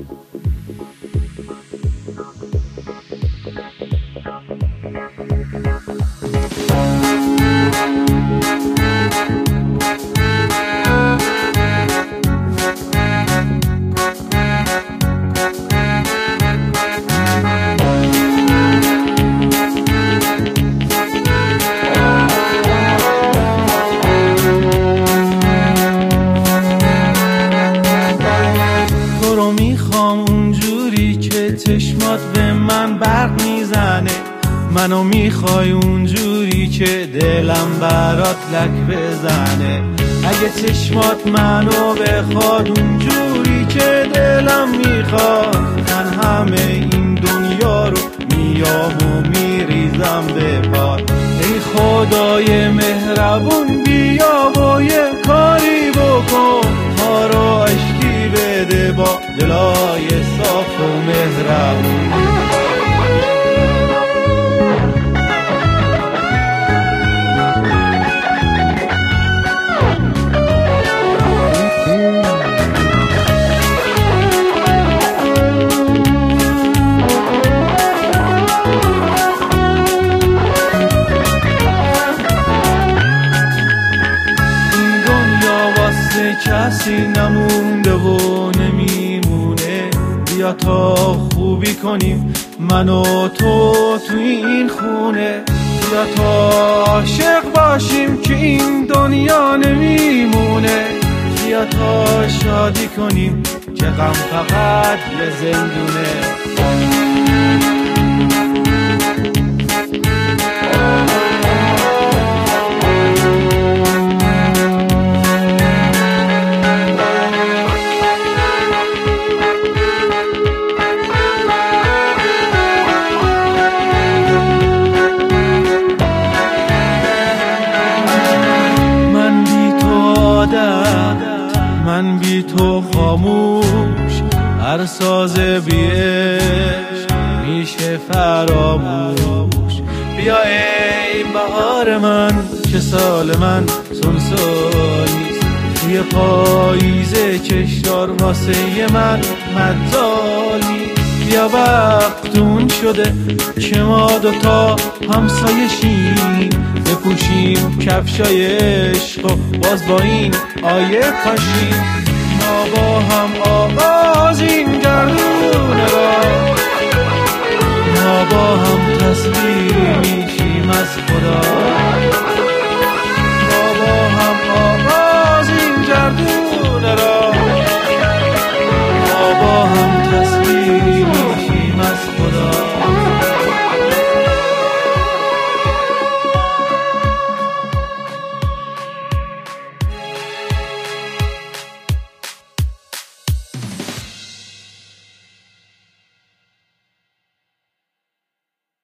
چشمات به من برق میزنه، منو میخوای اونجوری که دلم برات لک بزنه. اگه چشمات منو بخواد اونجوری که دلم میخواد، من همه این دنیا رو میام و میریزم به پات. ای خدای مهربون بیا و یه کاری بکن، ما رو عشقی بده با دلای صاف و مهربون. کسی نمونده و نمیمونه، بیا تا خوبی کنیم من و تو این خونه. بیا تا عاشق باشیم که این دنیا نمیمونه، بیا تا شادی کنیم که غم فقط یه زندونه. من بی تو خاموش، هر ساز بی عشق میشه فراموش. بیا ای بهار من که سال من سنسانیست، یه پاییز کشدار واسه من مدالی. بیا وقتون شده که ما دوتا همسایه شیم، بپوشیم کفشای عشق و باز با این آیه کاشیم. ما با هم آغازیم گردونه را، ما با هم تصویر میشیم از خدا.